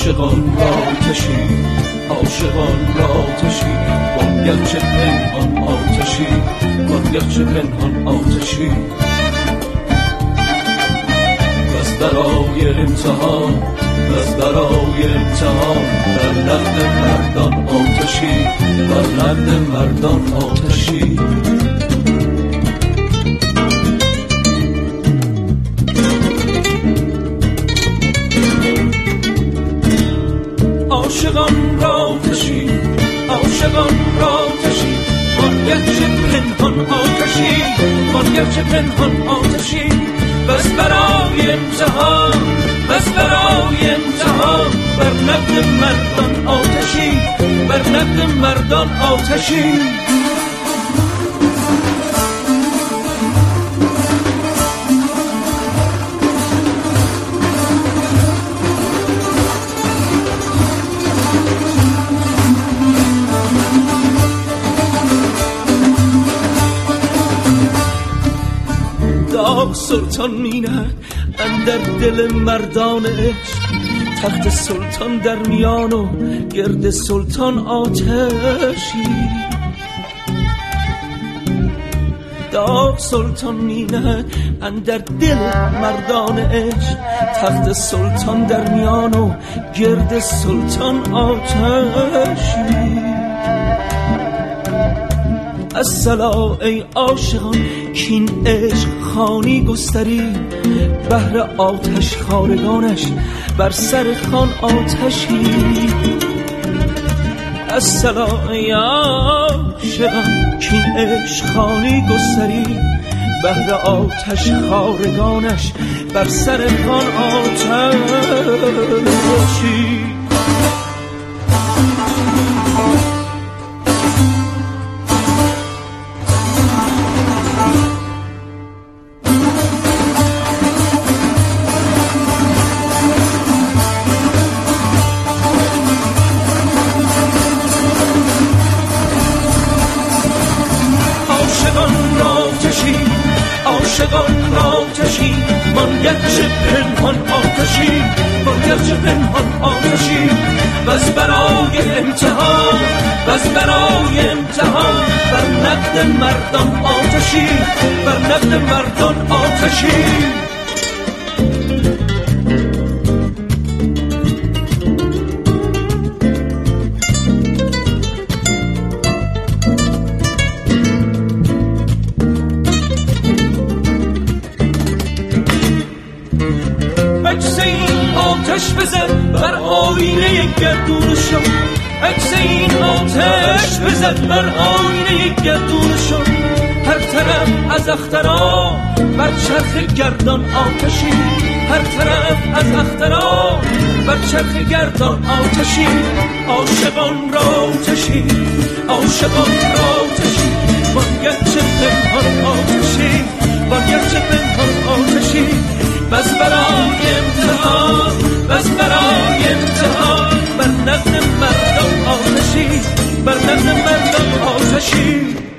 عاشقان را آتشی، عاشقان را آتشی، بانگرچه پنهان آتشی، بانگرچه پنهان آتشی. بس برای امتحان، بس برای امتحان، بر نقد مردان آتشی، بر نقد مردان آتشی. عاشقان را آتشی، عاشقان را آتشی، بانگرچه پنهان آتشی، بانگرچه پنهان آتشی. بس برای امتحان، بس برای امتحان، بر نقد مردان آتشی، بر نقد مردان آتشی. داغ سلطان مینه اندر دل مردان عشق، تخت سلطان در میان و گرد سلطان آتشی. داغ سلطان مینه اندر دل مردان عشق، تخت سلطان در میان و گرد سلطان آتشی. الصلا ای عاشقان کین عشق خانی گستری، بهر آتش خارگانش بر سر خان آتشی. الصلا ای عاشقان کین عشق خانی گستری، بهر آتش خارگانش بر سر خان آتشی. عاشقان را آتشی، بانگرچه پنهان آتشی، بانگرچه پنهان آتشی. بس برای امتحان، بس برای امتحان، بر نقد مردان آتشی، بر نقد مردان آتشی. عکس این آتش بزد بر آینه گردونشان، عکس این آتش بزد بر آینه گردونشان. هر طرف از اخترا بر چرخ گردان آتشی، هر طرف از اخترا بر چرخ گردان آتشی. عاشقان را آتشی، عاشقان را آتشی، بانگرچه پنهان آتشی، بانگرچه پنهان آتشی. بس برای امتحان، بس برای امتحان، بر نقد مردان آتشی، بر نقد مردان آتشی.